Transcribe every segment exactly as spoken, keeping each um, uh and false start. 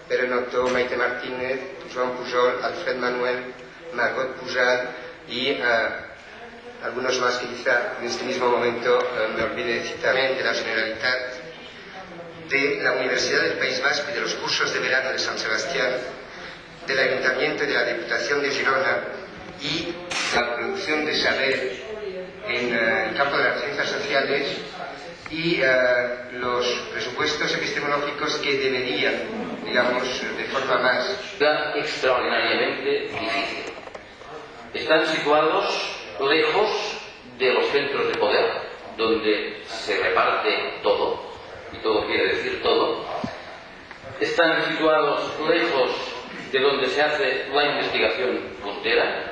Pere Noto, Maite Martínez, Joan Pujol, Alfred Manuel, Margot Pujal y uh, algunos más que quizá en este mismo momento uh, me olvide de citar, de la Generalitat, de la Universidad del País Vasco y de los cursos de verano de San Sebastián, del Ayuntamiento y de la Diputación de Girona y la producción de saber en uh, el campo de las ciencias sociales y uh, los presupuestos epistemológicos que deberían, digamos, de forma más extraordinariamente difícil. Están situados lejos de los centros de poder, donde se reparte todo, y todo quiere decir todo. Están situados lejos de donde se hace la investigación puntera,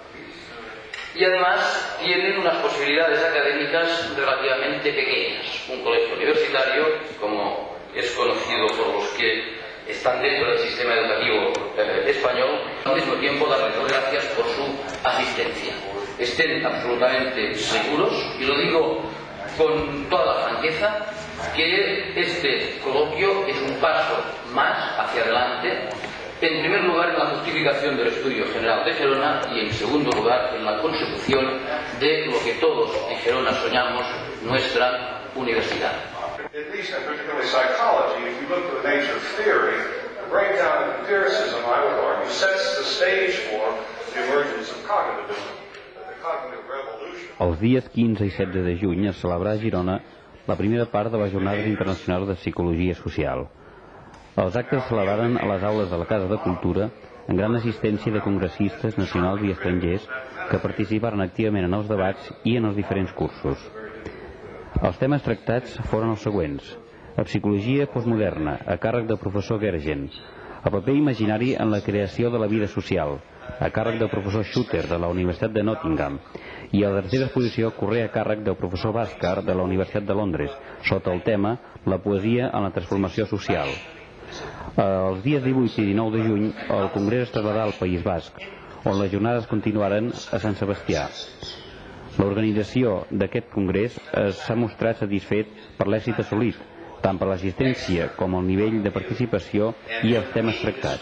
y además tienen unas posibilidades académicas relativamente pequeñas. Un colegio universitario, como es conocido por los que están dentro del sistema educativo eh, español, al mismo tiempo darles las gracias por su asistencia. Estén absolutamente seguros, y lo digo con toda la franqueza, que este coloquio es un paso más hacia adelante, en primer lugar en la justificación del Estudio General de Gerona y en segundo lugar en la consecución de lo que todos en Gerona soñamos, nuestra universidad. At least in particularly psychology, if you look at the nature of theory, the breakdown of empiricism, I would argue, sets the stage for the emergence of cognitivism, the cognitive revolution. Els dies quinze i setze de juny es celebrarà a Girona la primera part de les Jornades Internacionals de Psicologia Social. Els actes es celebraren a les aules de la Casa de Cultura amb gran assistència de congressistes nacionals i estrangers que participaren activament en els debats i en els diferents cursos. Els temes tractats foren els següents: la psicologia postmoderna, a càrrec del professor Gergen; el paper imaginari en la creació de la vida social, a càrrec del professor Schutter de la Universitat de Nottingham, i a la tercera exposició corre a càrrec del professor Bhaskar de la Universitat de Londres, sota el tema La poesia en la transformació social. Els dies divuit i dinou de juny el Congrés es traslladà al País Basc, on les jornades continuaren a Sant Sebastià. L'organització d'aquest congrés s'ha mostrat satisfet per l'èxit assolit, tant per l'assistència com el nivell de participació i els temes tractats.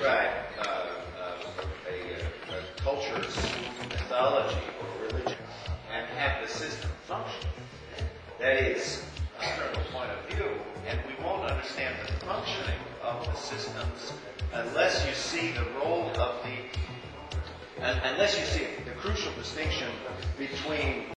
That is a certain point of view, and we won't understand the functioning of the systems unless you see the role of the, unless you see the crucial distinction between